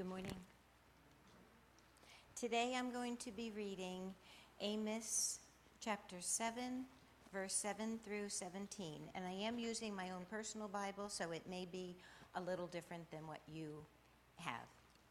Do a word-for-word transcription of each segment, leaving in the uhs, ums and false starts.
Good morning. Today I'm going to be reading Amos chapter seven, verse seven through seventeen. And I am using my own personal Bible, so it may be a little different than what you have.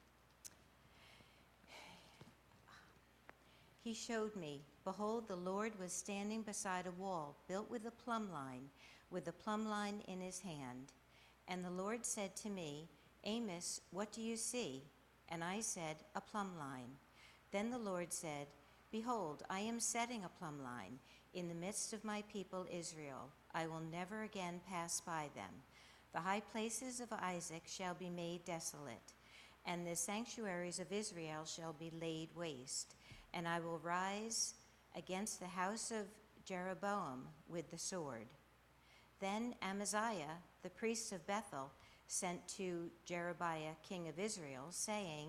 He showed me, behold, the Lord was standing beside a wall built with a plumb line, with the plumb line in his hand. And the Lord said to me, Amos, what do you see? And I said, a plumb line. Then the Lord said, behold, I am setting a plumb line in the midst of my people Israel. I will never again pass by them. The high places of Isaac shall be made desolate, and the sanctuaries of Israel shall be laid waste. And I will rise against the house of Jeroboam with the sword. Then Amaziah, the priest of Bethel, sent to Jerobiah, king of Israel, saying,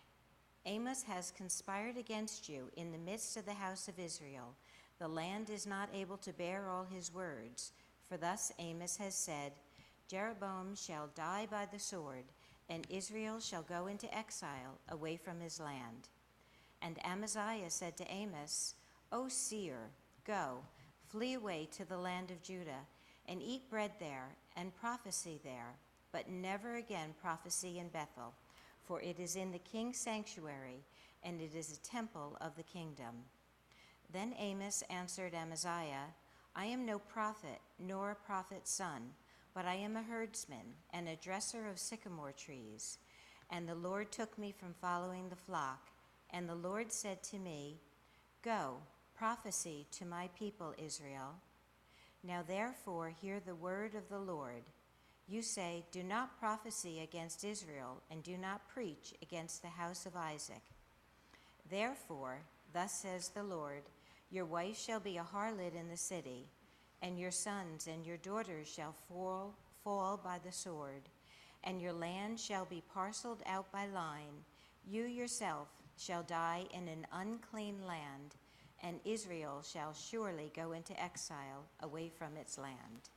Amos has conspired against you in the midst of the house of Israel. The land is not able to bear all his words. For thus Amos has said, Jeroboam shall die by the sword, and Israel shall go into exile away from his land. And Amaziah said to Amos, O seer, go, flee away to the land of Judah, and eat bread there, and prophesy there, but never again prophesy in Bethel, for it is in the king's sanctuary, and it is a temple of the kingdom. Then Amos answered Amaziah, I am no prophet, nor a prophet's son, but I am a herdsman and a dresser of sycamore trees. And the Lord took me from following the flock. And the Lord said to me, go, prophesy to my people Israel. Now therefore hear the word of the Lord. You say, do not prophesy against Israel, and do not preach against the house of Isaac. Therefore, thus says the Lord, your wife shall be a harlot in the city, and your sons and your daughters shall fall, fall by the sword, and your land shall be parceled out by line. You yourself shall die in an unclean land, and Israel shall surely go into exile away from its land.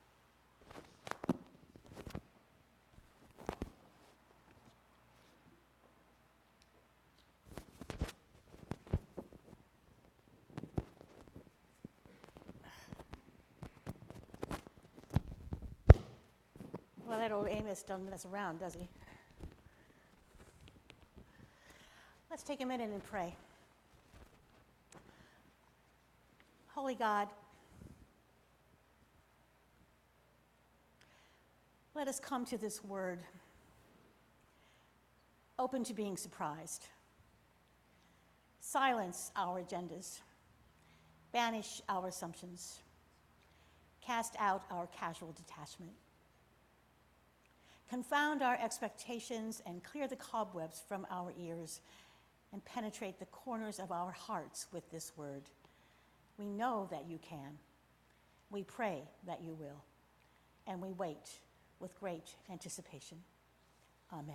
Well, that old Amos doesn't mess around, does he? Let's take a minute and pray. Holy God, let us come to this word open to being surprised. Silence our agendas. Banish our assumptions. Cast out our casual detachment. Confound our expectations and clear the cobwebs from our ears, and penetrate the corners of our hearts with this word. We know that you can. We pray that you will. And we wait with great anticipation. Amen.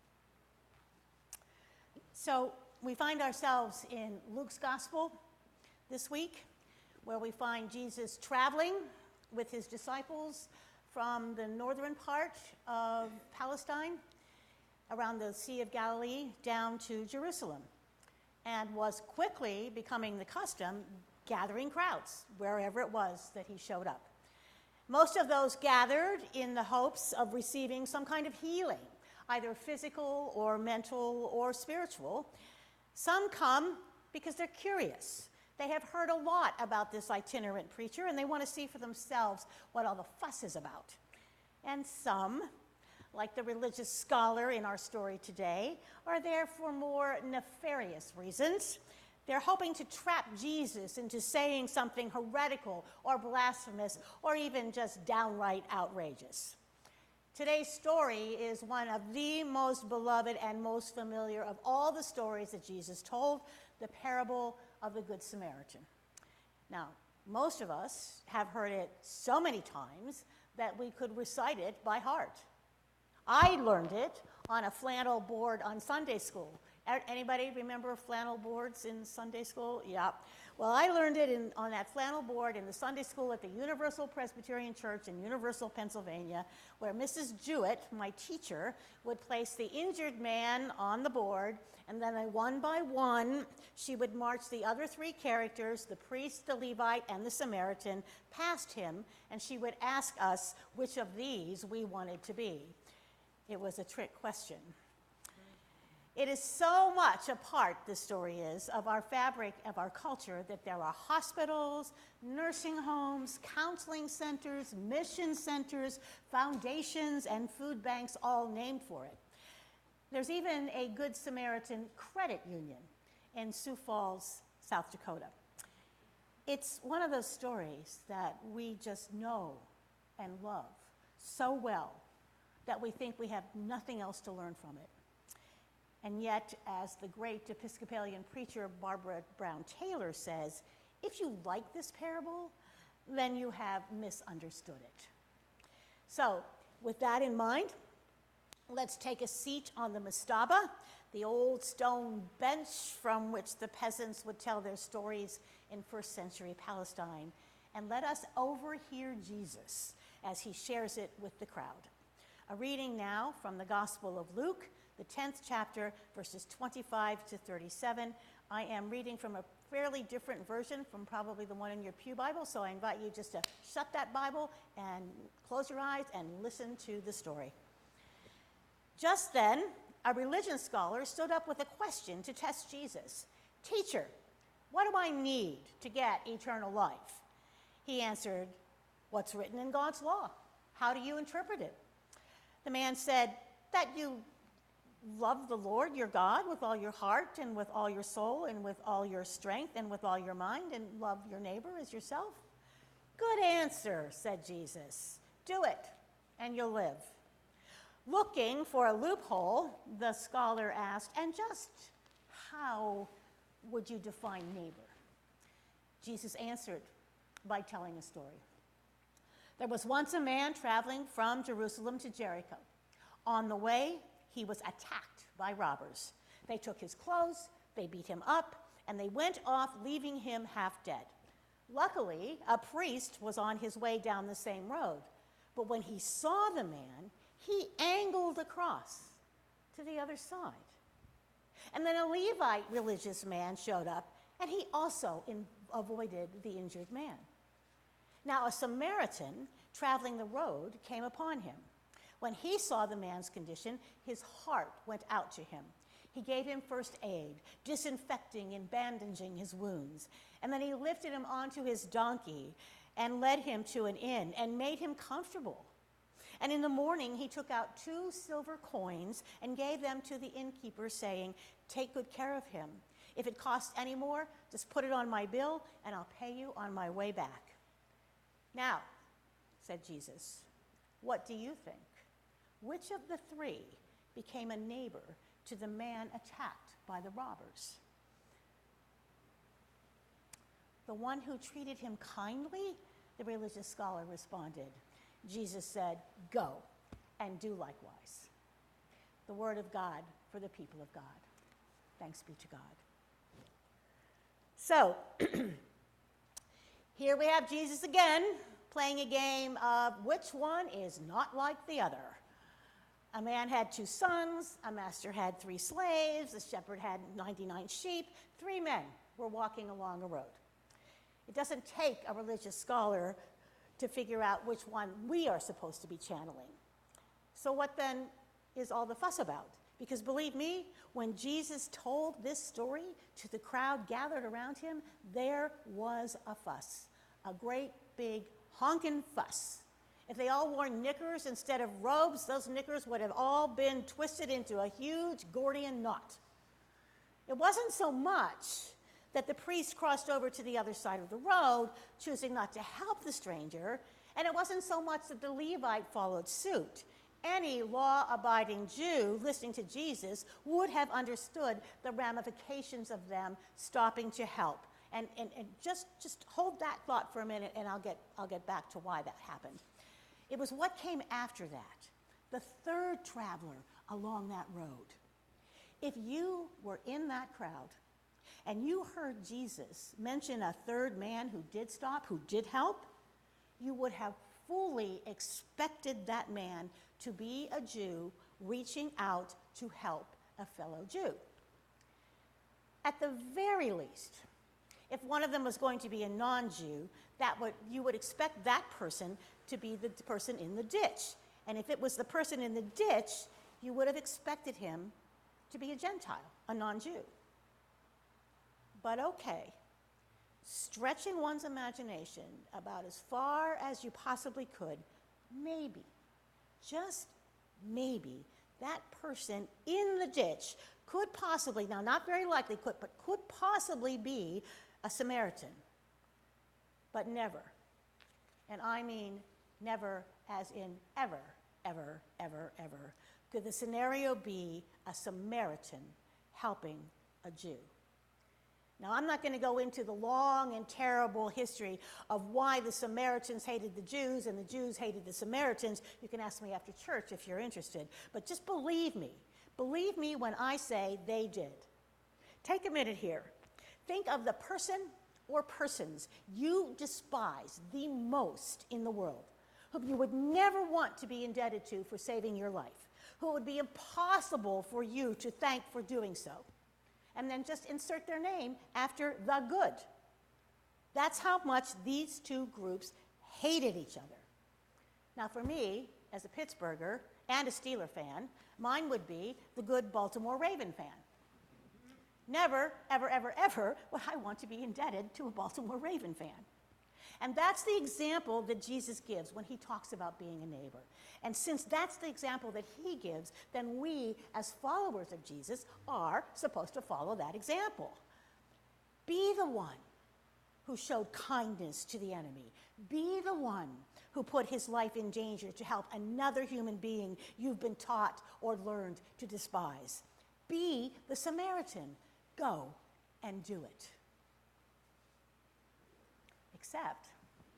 So we find ourselves in Luke's gospel this week, where we find Jesus traveling with his disciples from the northern part of Palestine, around the Sea of Galilee, down to Jerusalem, and was quickly becoming the custom, gathering crowds wherever it was that he showed up. Most of those gathered in the hopes of receiving some kind of healing, either physical or mental or spiritual. Some come because they're curious. They have heard a lot about this itinerant preacher, and they want to see for themselves what all the fuss is about. And some, like the religious scholar in our story today, are there for more nefarious reasons. They're hoping to trap Jesus into saying something heretical or blasphemous or even just downright outrageous. Today's story is one of the most beloved and most familiar of all the stories that Jesus told, the parable of the Good Samaritan. Now, most of us have heard it so many times that we could recite it by heart. I learned it on a flannel board on Sunday school. Anybody remember flannel boards in Sunday school? Yeah. Well, I learned it in, on that flannel board in the Sunday school at the Universal Presbyterian Church in Universal, Pennsylvania, where Missus Jewett, my teacher, would place the injured man on the board, and then I, one by one, she would march the other three characters, the priest, the Levite, and the Samaritan, past him, and she would ask us which of these we wanted to be. It was a trick question. It is so much a part, this story is, of our fabric, of our culture, that there are hospitals, nursing homes, counseling centers, mission centers, foundations, and food banks all named for it. There's even a Good Samaritan credit union in Sioux Falls, South Dakota. It's one of those stories that we just know and love so well that we think we have nothing else to learn from it. And yet, as the great Episcopalian preacher Barbara Brown Taylor says, if you like this parable, then you have misunderstood it. So, with that in mind, let's take a seat on the mastaba, the old stone bench from which the peasants would tell their stories in first century Palestine, and let us overhear Jesus as he shares it with the crowd. A reading now from the Gospel of Luke, the tenth chapter, verses twenty-five to thirty-seven. I am reading from a fairly different version from probably the one in your pew Bible, so I invite you just to shut that Bible and close your eyes and listen to the story. Just then, a religion scholar stood up with a question to test Jesus. "Teacher, what do I need to get eternal life?" He answered, "What's written in God's law? How do you interpret it?" The man said, "That you love the Lord your God with all your heart and with all your soul and with all your strength and with all your mind, and love your neighbor as yourself." "Good answer," said Jesus. "Do it, and you'll live." Looking for a loophole, the scholar asked, "And just how would you define neighbor?" Jesus answered by telling a story. There was once a man traveling from Jerusalem to Jericho. On the way, he was attacked by robbers. They took his clothes, they beat him up, and they went off, leaving him half dead. Luckily, a priest was on his way down the same road, but when he saw the man, he angled across to the other side. And then a Levite religious man showed up, and he also in- avoided the injured man. Now, a Samaritan traveling the road came upon him. When he saw the man's condition, his heart went out to him. He gave him first aid, disinfecting and bandaging his wounds. And then he lifted him onto his donkey and led him to an inn and made him comfortable. And in the morning, he took out two silver coins and gave them to the innkeeper, saying, "Take good care of him. If it costs any more, just put it on my bill, and I'll pay you on my way back." "Now," said Jesus, "what do you think? Which of the three became a neighbor to the man attacked by the robbers?" "The one who treated him kindly," the religious scholar responded. Jesus said, "Go and do likewise." The word of God for the people of God. Thanks be to God. So, here we have Jesus again, playing a game of which one is not like the other. A man had two sons, a master had three slaves, a shepherd had ninety-nine sheep. Three men were walking along a road. It doesn't take a religious scholar to figure out which one we are supposed to be channeling. So what then is all the fuss about? Because believe me, when Jesus told this story to the crowd gathered around him, there was a fuss, a great big honkin' fuss. If they all wore knickers instead of robes, those knickers would have all been twisted into a huge Gordian knot. It wasn't so much that the priest crossed over to the other side of the road, choosing not to help the stranger, and it wasn't so much that the Levite followed suit. Any law-abiding Jew listening to Jesus would have understood the ramifications of them stopping to help. And, and, and just, just hold that thought for a minute, and I'll get, I'll get back to why that happened. It was what came after that, the third traveler along that road. If you were in that crowd, and you heard Jesus mention a third man who did stop, who did help, you would have fully expected that man to be a Jew reaching out to help a fellow Jew. At the very least, if one of them was going to be a non-Jew, that would, you would expect that person to be the person in the ditch. And if it was the person in the ditch, you would have expected him to be a Gentile, a non-Jew. But okay, stretching one's imagination about as far as you possibly could, maybe, just maybe, that person in the ditch could possibly, now not very likely, could, but could possibly be a Samaritan. But never, and I mean never as in ever, ever, ever, ever, could the scenario be a Samaritan helping a Jew. Now, I'm not going to go into the long and terrible history of why the Samaritans hated the Jews and the Jews hated the Samaritans. You can ask me after church if you're interested. But just believe me. Believe me when I say they did. Take a minute here. Think of the person or persons you despise the most in the world, whom you would never want to be indebted to for saving your life, who it would be impossible for you to thank for doing so. And then just insert their name after the good. That's how much these two groups hated each other. Now for me, as a Pittsburgher and a Steeler fan, mine would be the good Baltimore Raven fan. Never, ever, ever, ever would I want to be indebted to a Baltimore Raven fan. And that's the example that Jesus gives when he talks about being a neighbor. And since that's the example that he gives, then we, as followers of Jesus, are supposed to follow that example. Be the one who showed kindness to the enemy. Be the one who put his life in danger to help another human being you've been taught or learned to despise. Be the Samaritan. Go and do it. Except,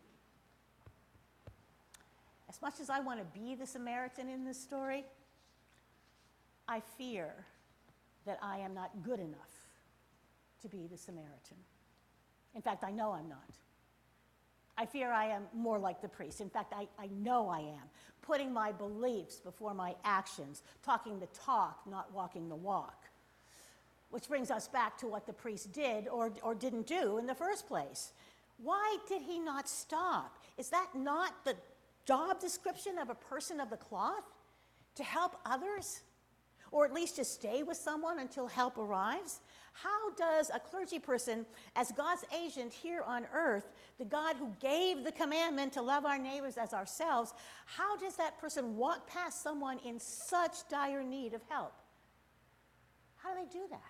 as much as I want to be the Samaritan in this story, I fear that I am not good enough to be the Samaritan. In fact, I know I'm not. I fear I am more like the priest. In fact, I, I know I am, putting my beliefs before my actions, talking the talk, not walking the walk. Which brings us back to what the priest did or, or didn't do in the first place. Why did he not stop? Is that not the job description of a person of the cloth? To help others? Or at least to stay with someone until help arrives? How does a clergy person, as God's agent here on earth, the God who gave the commandment to love our neighbors as ourselves, how does that person walk past someone in such dire need of help? How do they do that?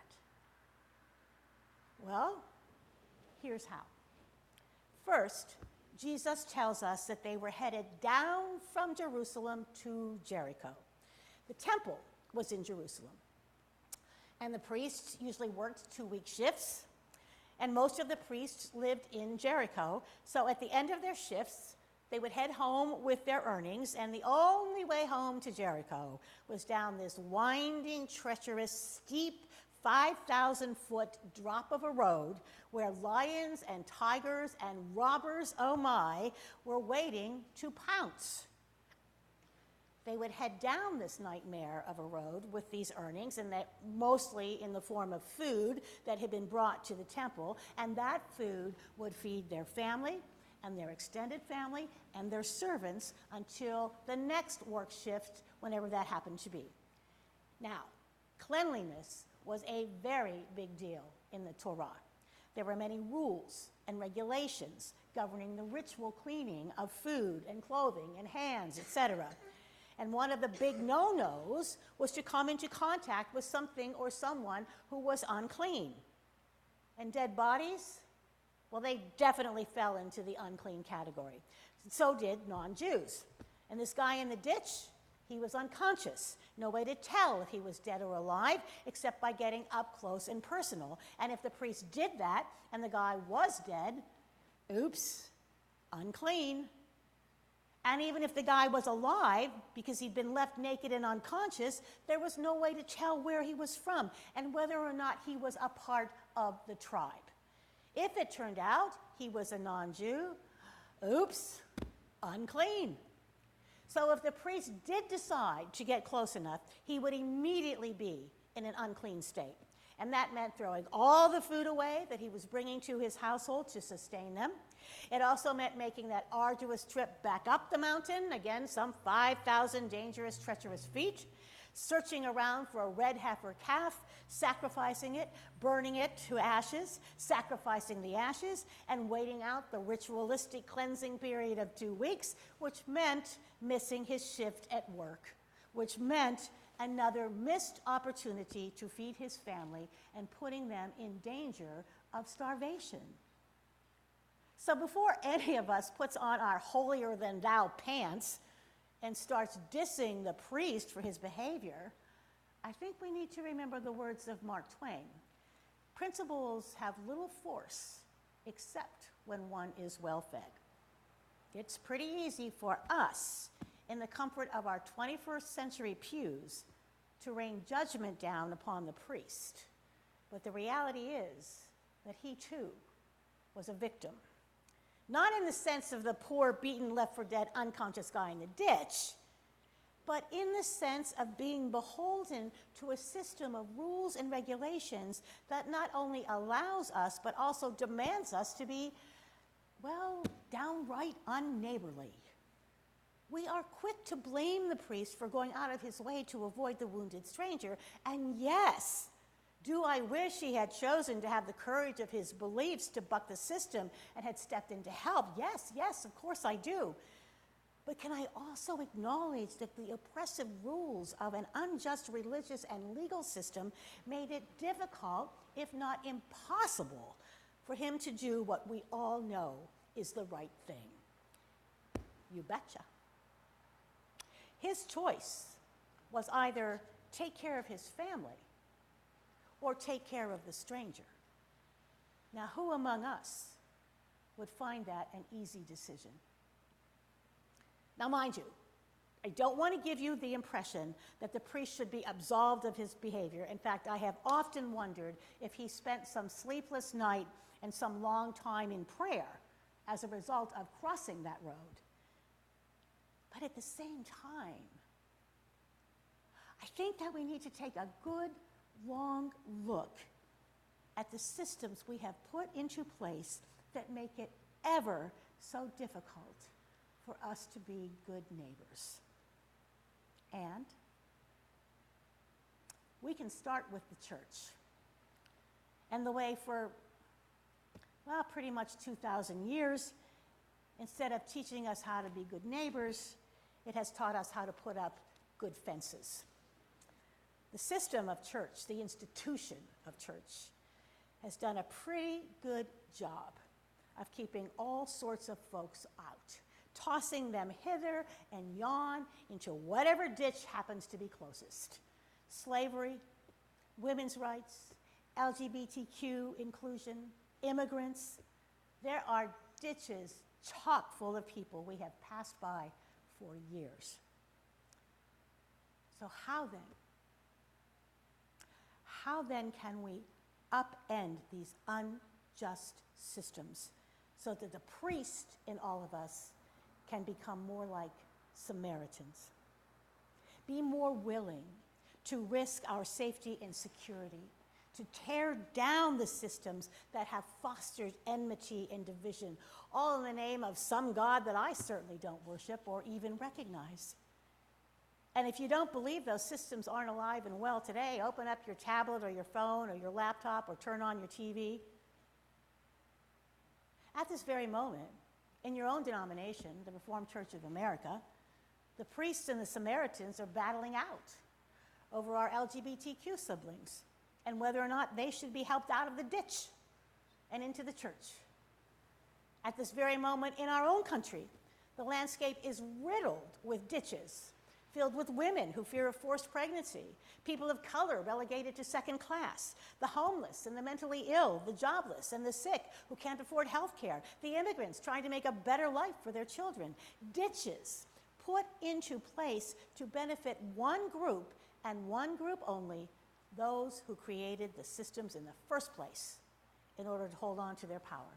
Well, here's how. First, Jesus tells us that they were headed down from Jerusalem to Jericho. The temple was in Jerusalem, and the priests usually worked two-week shifts, and most of the priests lived in Jericho. So at the end of their shifts, they would head home with their earnings, and the only way home to Jericho was down this winding, treacherous, steep, five thousand foot drop of a road where lions and tigers and robbers, oh my, were waiting to pounce. They would head down this nightmare of a road with these earnings, and that mostly in the form of food that had been brought to the temple, and that food would feed their family and their extended family and their servants until the next work shift, whenever that happened to be. Now, cleanliness was a very big deal in the Torah. There were many rules and regulations governing the ritual cleaning of food and clothing and hands, et cetera. And one of the big no-nos was to come into contact with something or someone who was unclean. And dead bodies, well, they definitely fell into the unclean category. So did non-Jews. And this guy in the ditch, he was unconscious. No way to tell if he was dead or alive except by getting up close and personal. And if the priest did that and the guy was dead, oops, unclean. And even if the guy was alive, because he'd been left naked and unconscious, there was no way to tell where he was from and whether or not he was a part of the tribe. If it turned out he was a non-Jew, oops, unclean. So if the priest did decide to get close enough, he would immediately be in an unclean state. And that meant throwing all the food away that he was bringing to his household to sustain them. It also meant making that arduous trip back up the mountain, again, some five thousand dangerous, treacherous feet, searching around for a red heifer calf, sacrificing it, burning it to ashes, sacrificing the ashes, and waiting out the ritualistic cleansing period of two weeks, which meant missing his shift at work, which meant another missed opportunity to feed his family and putting them in danger of starvation. So before any of us puts on our holier-than-thou pants and starts dissing the priest for his behavior, I think we need to remember the words of Mark Twain. Principles have little force except when one is well fed. It's pretty easy for us, in the comfort of our twenty-first century pews, to rain judgment down upon the priest. But the reality is that he too was a victim. Not in the sense of the poor, beaten, left for dead, unconscious guy in the ditch, but in the sense of being beholden to a system of rules and regulations that not only allows us, but also demands us to be, well, downright unneighborly. We are quick to blame the priest for going out of his way to avoid the wounded stranger, and yes, do I wish he had chosen to have the courage of his beliefs to buck the system and had stepped in to help. Yes, yes, of course I do. But can I also acknowledge that the oppressive rules of an unjust religious and legal system made it difficult, if not impossible, for him to do what we all know is the right thing? You betcha. His choice was either take care of his family or take care of the stranger. Now, who among us would find that an easy decision? Now, mind you, I don't want to give you the impression that the priest should be absolved of his behavior. In fact, I have often wondered if he spent some sleepless night and some long time in prayer as a result of crossing that road. But at the same time, I think that we need to take a good, long look at the systems we have put into place that make it ever so difficult for us to be good neighbors. And we can start with the church. And the way for, well, pretty much two thousand years, instead of teaching us how to be good neighbors, it has taught us how to put up good fences. The system of church, the institution of church, has done a pretty good job of keeping all sorts of folks out, tossing them hither and yon into whatever ditch happens to be closest. Slavery, women's rights, L G B T Q inclusion, immigrants. There are ditches chock full of people we have passed by for years. So how then? How then can we upend these unjust systems so that the priest in all of us can become more like Samaritans? Be more willing to risk our safety and security, to tear down the systems that have fostered enmity and division, all in the name of some God that I certainly don't worship or even recognize. And if you don't believe those systems aren't alive and well today, open up your tablet or your phone or your laptop or turn on your T V. At this very moment, in your own denomination, the Reformed Church of America, the priests and the Samaritans are battling out over our L G B T Q siblings and whether or not they should be helped out of the ditch and into the church. At this very moment in our own country, the landscape is riddled with ditches filled with women who fear a forced pregnancy, people of color relegated to second class, the homeless and the mentally ill, the jobless and the sick who can't afford health care, the immigrants trying to make a better life for their children. Ditches put into place to benefit one group and one group only, those who created the systems in the first place in order to hold on to their power.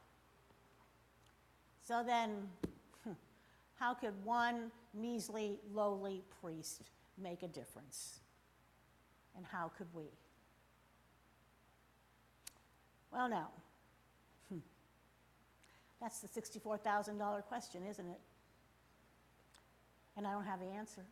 So then, how could one measly, lowly priest make a difference? And how could we? Well, now, hmm, that's the sixty-four thousand dollars question, isn't it? And I don't have the answer.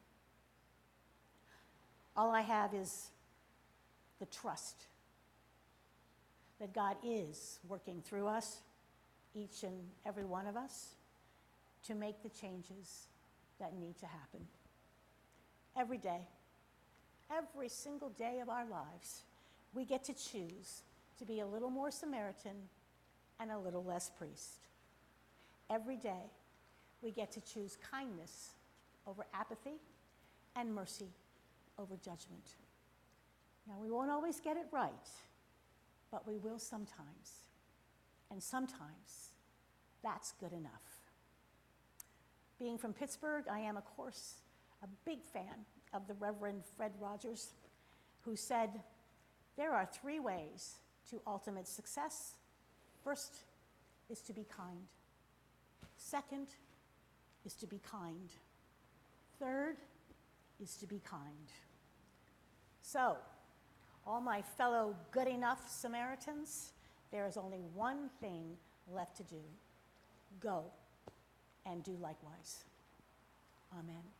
All I have is the trust that God is working through us, each and every one of us, to make the changes that need to happen. Every day, every single day of our lives, we get to choose to be a little more Samaritan and a little less priest. Every day, we get to choose kindness over apathy and mercy over judgment. Now, we won't always get it right, but we will sometimes. And sometimes, that's good enough. Being from Pittsburgh, I am, of course, a big fan of the Reverend Fred Rogers, who said, there are three ways to ultimate success. First is to be kind. Second is to be kind. Third is to be kind. So, all my fellow good enough Samaritans, there is only one thing left to do. Go and do likewise. Amen.